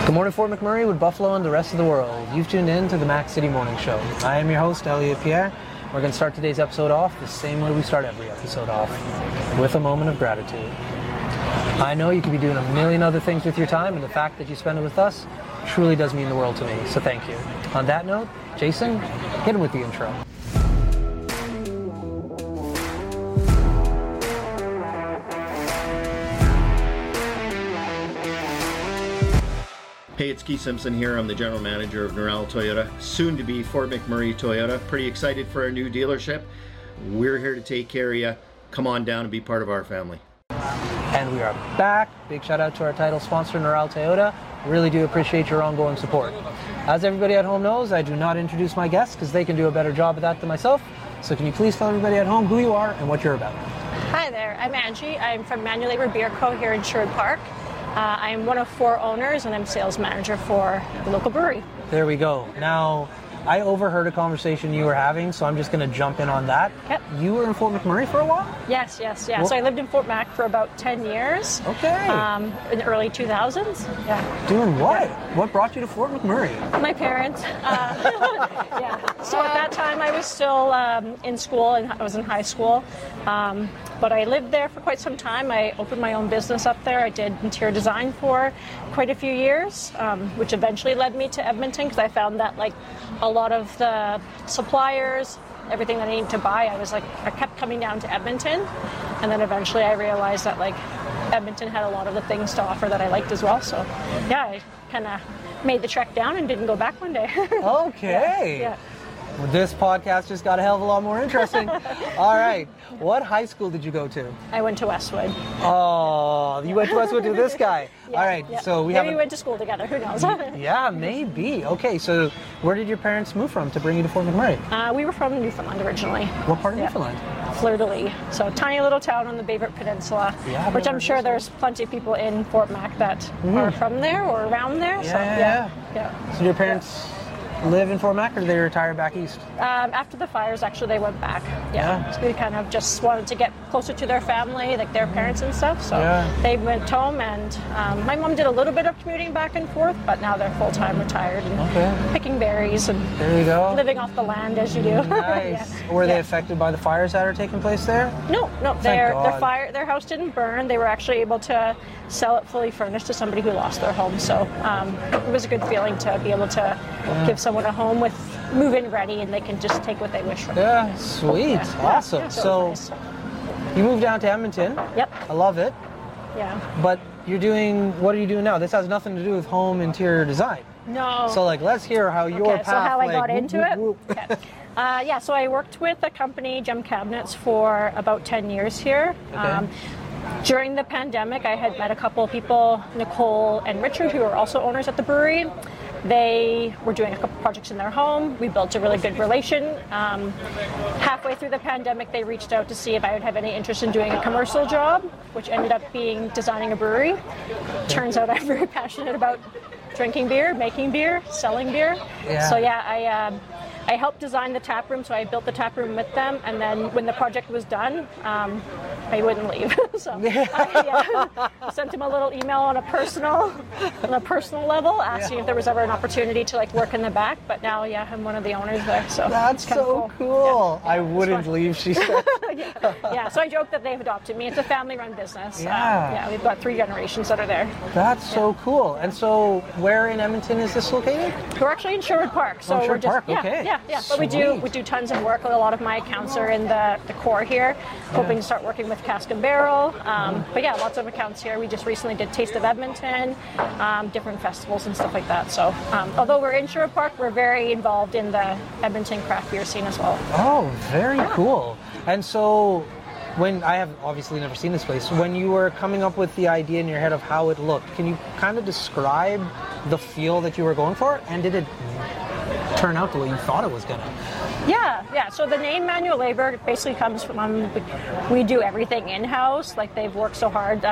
Good morning, Fort McMurray with Buffalo and the rest of the world. You've tuned in to the Mac City Morning Show. I am your host, Elliot Pierre. We're going to start today's episode off the same way we start every episode off, with a moment of gratitude. I know you could be doing a million other things with your time, and the fact that you spend it with us truly does mean the world to me, so thank you. On that note, Jason, hit him with the intro. Hey, it's Keith Simpson here. I'm the general manager of Norel Toyota, soon to be Fort McMurray Toyota. Pretty excited for our new dealership. We're here to take care of you. Come on down and be part of our family. And we are back. Big shout out to our title sponsor, Norel Toyota. Really do appreciate your ongoing support. As everybody at home knows, I do not introduce my guests because they can do a better job of that than myself. So can you please tell everybody at home who you are and what you're about? Hi there, I'm Angie. I'm from Manual Labor Beer Co. here in Sherwood Park. I'm one of 4 owners and I'm sales manager for the local brewery. There we go. Now, I overheard a conversation you were having, so I'm just going to jump in on that. Yep. You were in Fort McMurray for a while? Yes. Well, so I lived in Fort Mac for about 10 years. Okay. In the early 2000s. Yeah. Doing what? Yeah. What brought you to Fort McMurray? My parents. Yeah. So at that time I was still in school, and I was in high school. But I lived there for quite some time. I opened my own business up there. I did interior design for quite a few years, which eventually led me to Edmonton because I found that like a lot of the suppliers, everything that I needed to buy, I kept coming down to Edmonton. And then eventually I realized that like Edmonton had a lot of the things to offer that I liked as well. So yeah, I kind of made the trek down and didn't go back one day. Okay. Yeah. Well, this podcast just got a hell of a lot more interesting. All right. What high school did you go to? I went to Westwood. Oh, you went to Westwood to this guy. Yeah, All right. yeah. So Maybe we went to school together. Who knows? Yeah, maybe. Okay. So where did your parents move from to bring you to Fort McMurray? We were from Newfoundland originally. What part of Newfoundland? Fleur-de-Lis. So tiny little town on the Bayport Peninsula, Yeah, which I'm sure there's plenty of people in Fort Mac that are from there or around there. Yeah. So your parents live in Fort Mac, or did they retire back east? After the fires, actually, they went back. Yeah. So they kind of just wanted to get closer to their family, like their parents and stuff. So they went home, and my mom did a little bit of commuting back and forth, but now they're full-time retired and picking berries and there you go. living off the land as you do. Nice. Yeah. Were they affected by the fires that are taking place there? No, God. their house didn't burn. They were actually able to sell it fully furnished to somebody who lost their home. So it was a good feeling to be able to give someone a home with move-in ready, and they can just take what they wish from it. Yeah, sweet. Awesome. Yeah, So it was nice. you moved down to Edmonton. Yep. I love it. Yeah. But what are you doing now? This has nothing to do with home interior design. No. So let's hear how your path. So how I got whoop, into whoop, it. whoop. Okay. So I worked with a company, Gem Cabinets, for about 10 years here. Okay. During the pandemic, I had met a couple of people, Nicole and Richard, who are also owners at the brewery. They were doing a couple projects in their home. We built a really good relation. Halfway through the pandemic, they reached out to see if I would have any interest in doing a commercial job, which ended up being designing a brewery. Turns out I'm very passionate about drinking beer, making beer, selling beer. Yeah. So yeah, I helped design the tap room, so I built the tap room with them, and then when the project was done, I wouldn't leave. So I sent him a little email on a personal level, asking if there was ever an opportunity to work in the back. But now, I'm one of the owners there. So That's so cool. Yeah. I wouldn't leave, she said. So I joke that they've adopted me. It's a family-run business. Yeah. We've got 3 generations that are there. That's so cool. And so where in Edmonton is this located? We're actually in Sherwood Park. So Sherwood we're just, Park, okay. Yeah. But we do tons of work. A lot of my accounts are in the core here. Hoping to start working with Cask and Barrel. But lots of accounts here. We just recently did Taste of Edmonton, different festivals and stuff like that. So although we're in Sherwood Park, we're very involved in the Edmonton craft beer scene as well. Oh, very cool. And so when I have obviously never seen this place, when you were coming up with the idea in your head of how it looked, can you kind of describe the feel that you were going for? And did it turn out the way you thought it was going to? Yeah. So the name Manual Labor basically comes from we do everything in-house. They've worked so hard.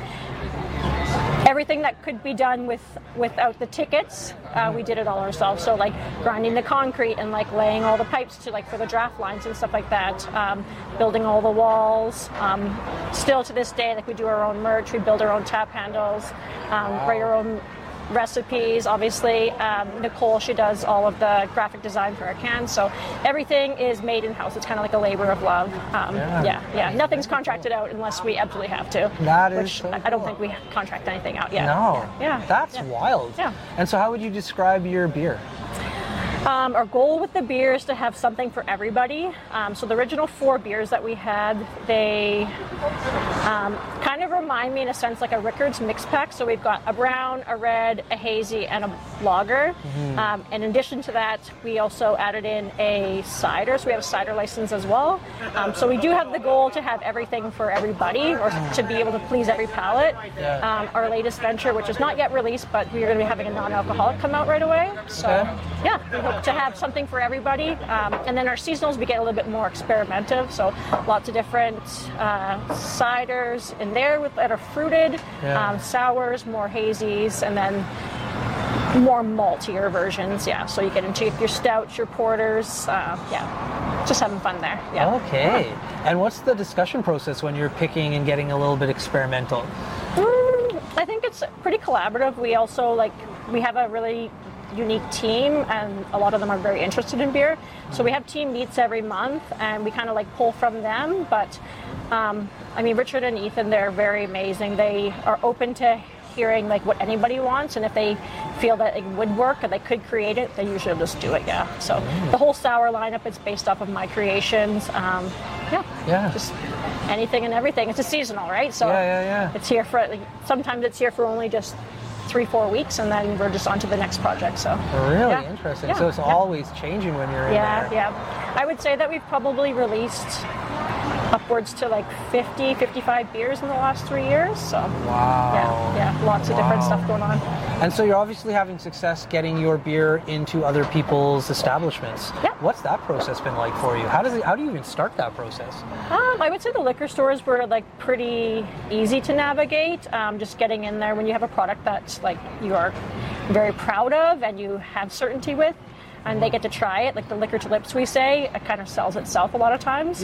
Everything that could be done without the tickets, we did it all ourselves. So grinding the concrete and laying all the pipes to for the draft lines and stuff like that. Building all the walls. Still to this day, we do our own merch. We build our own tap handles. Write our own recipes. Obviously, Nicole, she does all of the graphic design for our cans, so everything is made in-house. It's kind of like a labor of love. Nothing's contracted out unless we absolutely have to. That is which so I don't cool. think we contract anything out yet. No. Yeah. That's wild. Yeah. And so how would you describe your beer? Our goal with the beer is to have something for everybody. So the original 4 beers that we had, they kind of remind me in a sense like a Rickards mix pack. So we've got a brown, a red, a hazy, and a lager. In addition to that, we also added in a cider. So we have a cider license as well. So we do have the goal to have everything for everybody, or to be able to please every palate. Our latest venture, which is not yet released, but we are going to be having a non-alcoholic come out right away. So yeah, we hope to have something for everybody. And then our seasonals, we get a little bit more experimentative. So lots of different ciders in there that are fruited, sours, more hazies, and then more maltier versions. Yeah, so you get into your stouts, your porters. Just having fun there. Yeah. Okay. And what's the discussion process when you're picking and getting a little bit experimental? I think it's pretty collaborative. We also we have a really unique team, and a lot of them are very interested in beer. So we have team meets every month, and we kind of pull from them. But Richard and Ethan, they're very amazing. They are open to hearing what anybody wants, and if they feel that it would work or they could create it, they usually just do it. So the whole sour lineup is based off of my creations. Just anything and everything. It's a seasonal, right? So it's here for sometimes it's here for only just 3-4 weeks, and then we're just on to the next project. So really interesting. So it's always changing when you're in there. I would say that we've probably released upwards to 50, 55 beers in the last 3 years. So lots of different stuff going on. And so you're obviously having success getting your beer into other people's establishments. What's that process been like for you? How do you even start that process? I would say the liquor stores were pretty easy to navigate. Just getting in there when you have a product that you are very proud of and you have certainty with, and they get to try it. The liquor to lips, we say, it kind of sells itself a lot of times.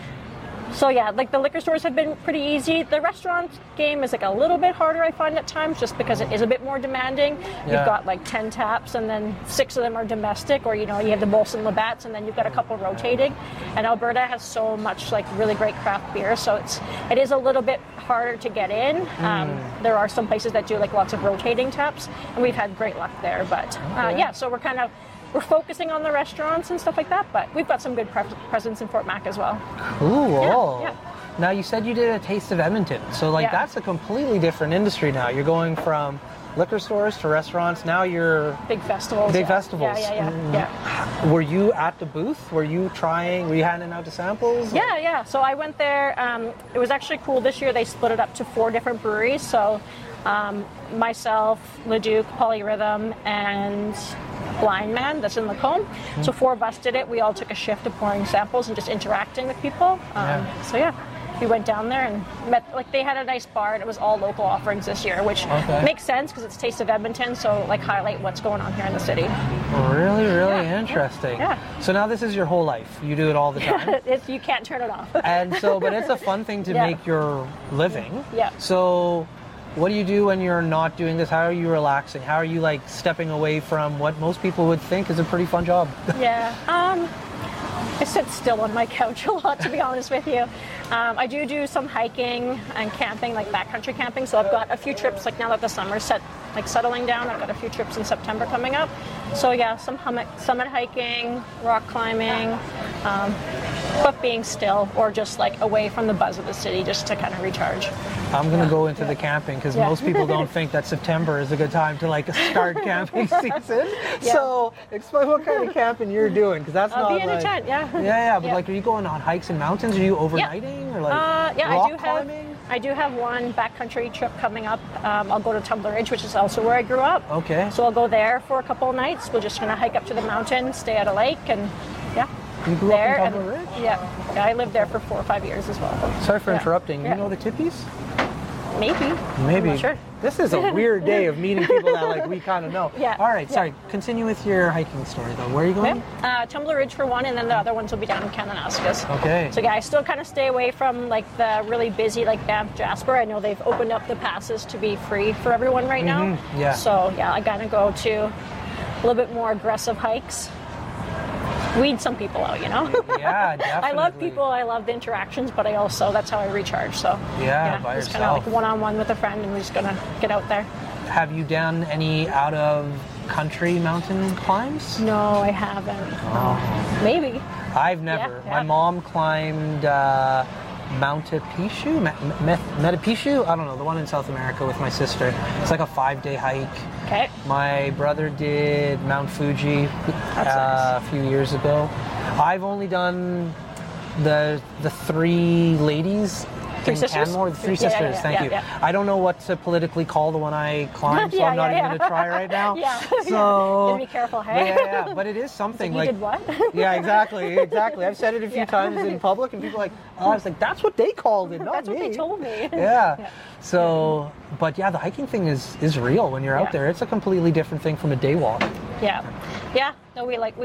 The liquor stores have been pretty easy. The restaurant game is a little bit harder, I find, at times, just because it is a bit more demanding. You've got 10 taps, and then 6 of them are domestic, or you have the Molson Labatt's, and then you've got a couple rotating. And Alberta has so much really great craft beer, so it is a little bit harder to get in. There are some places that do lots of rotating taps, and we've had great luck there. But so we're focusing on the restaurants and stuff like that, but we've got some good presence in Fort Mac as well. Cool. Yeah. Now, you said you did a Taste of Edmonton, so that's a completely different industry now. You're going from liquor stores to restaurants. Now you're big festivals. Yeah. Were you at the booth? Were you handing out the samples? Yeah. So I went there. It was actually cool this year. They split it up to 4 different breweries. So myself, Leduc, Polyrhythm, and Blind Man, that's in Lacombe. So 4 of us did it. We all took a shift of pouring samples and just interacting with people. We went down there and met, they had a nice bar, and it was all local offerings this year, which makes sense because it's Taste of Edmonton, so highlight what's going on here in the city. Really interesting. Yeah. So now this is your whole life. You do it all the time. You can't turn it off. And so, but it's a fun thing to make your living. Yeah. So what do you do when you're not doing this? How are you relaxing? How are you stepping away from what most people would think is a pretty fun job? I sit still on my couch a lot, to be honest with you. I do some hiking and camping, backcountry camping. So I've got a few trips, now that the summer's settling down, I've got a few trips in September coming up. So some summit hiking, rock climbing, but being still, or just away from the buzz of the city, just to kind of recharge. I'm going to go into the camping, because most people don't think that September is a good time to start camping season. So explain what kind of camping you're doing, because that's I'll be in a tent, but are you going on hikes and mountains? Are you overnighting or rock climbing? I do have one backcountry trip coming up. I'll go to Tumbler Ridge, which is also where I grew up. Okay. So I'll go there for a couple of nights. We're just going to hike up to the mountain, stay at a lake, and You grew up in Tumbler Ridge? Yeah, I lived there for 4 or 5 years as well. Sorry for interrupting. You know the Tippies? Maybe. Maybe. I'm not sure. This is a weird day of meeting people that like we kind of know. Yeah. All right, Yeah. sorry. Continue with your hiking story though. Where are you going? Tumbler Ridge for one, and then the other ones will be down in Kananaskis. Okay. So yeah, I still kind of stay away from like the really busy like Banff Jasper. I know they've opened up the passes to be free for everyone right now. Yeah. So yeah, I gotta go to a little bit more aggressive hikes. Weed some people out, you know? Yeah, definitely. I love people, I love the interactions, but that's how I recharge. So by just kind yourself. of like one-on-one with a friend, and we're just gonna get out there. Have you done any out of country mountain climbs? No, I haven't. No. Maybe. I've never. Yeah. My mom climbed Metapishu? Metapishu? I don't know, the one in South America with my sister. It's like a 5-day hike. Okay. My brother did Mount Fuji a few years ago. I've only done the three ladies. Three sisters? Canmore, the three Yeah, sisters, yeah, thank yeah, you. yeah. I don't know what to politically call the one I climbed, so Yeah, I'm not yeah, even yeah. going to try right now. Yeah. So, Gotta be careful, hey? Yeah, but it is something. You did what? Yeah, exactly. I've said it a few times in public, and people are like, oh, I was like, that's what they called it, not That's me. what they told me. Yeah. So, but yeah, the hiking thing is real when you're out Yeah. there. It's a completely different thing from a day walk. Yeah. No, we like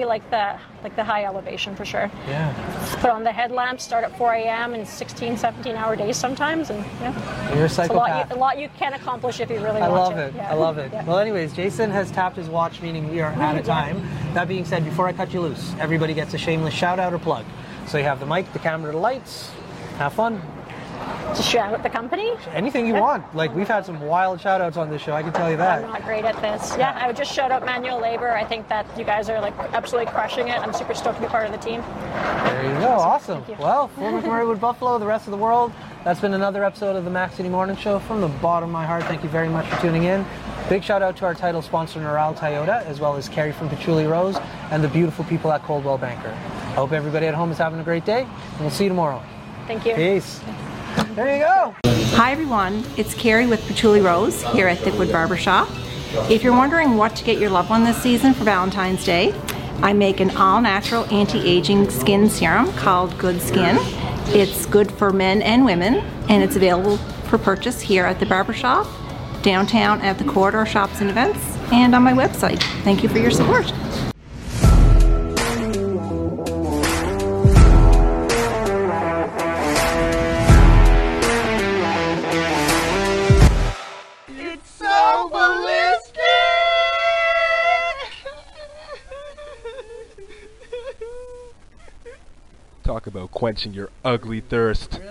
the high elevation for sure. Yeah. Put on the headlamps, start at 4 a.m. and 16, 17-hour days sometimes, and You're a it's psychopath. a lot you can accomplish if you really I want love to. it. Yeah. I love it. Yeah. Well, anyways, Jason has tapped his watch, meaning we are out of time. That being said, before I cut you loose, everybody gets a shameless shout out or plug. So you have the mic, the camera, the lights. Have fun. Just shout out the company. Anything you want. Like, we've had some wild shout outs on this show, I can tell you I'm that. not great at this. Yeah, I would just shout out Manual Labor. I think that you guys are like absolutely crushing it. I'm super stoked to be part of the team. There you go. Awesome. Thank you. Well, Fort McMurray with Buffalo, the rest of the world. That's been another episode of the Mac City Morning Show. From the bottom of my heart, thank you very much for tuning in. Big shout out to our title sponsor, Neural Toyota, as well as Carrie from Patchouli Rose and the beautiful people at Coldwell Banker. I hope everybody at home is having a great day, and we'll see you tomorrow. Thank you. Peace. There you go. Hi everyone, it's Carrie with Patchouli Rose here at Thickwood Barbershop. If you're wondering what to get your loved one this season for Valentine's Day, I make an all-natural anti-aging skin serum called Good Skin. It's good for men and women, and it's available for purchase here at the Barbershop, downtown at the Corridor Shops and Events, and on my website. Thank you for your support. Talk about quenching your ugly thirst.